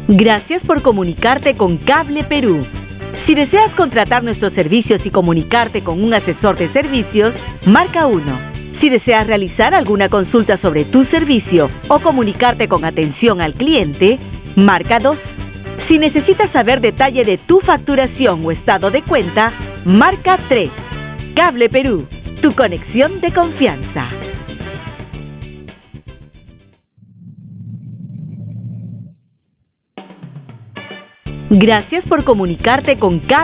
Gracias por comunicarte con Cable Perú. Si deseas contratar nuestros servicios y comunicarte con un asesor de servicios, marca 1. Si deseas realizar alguna consulta sobre tu servicio o comunicarte con atención al cliente, marca 2. Si necesitas saber detalle de tu facturación o estado de cuenta, marca 3. Cable Perú, tu conexión de confianza. Gracias por comunicarte con Cable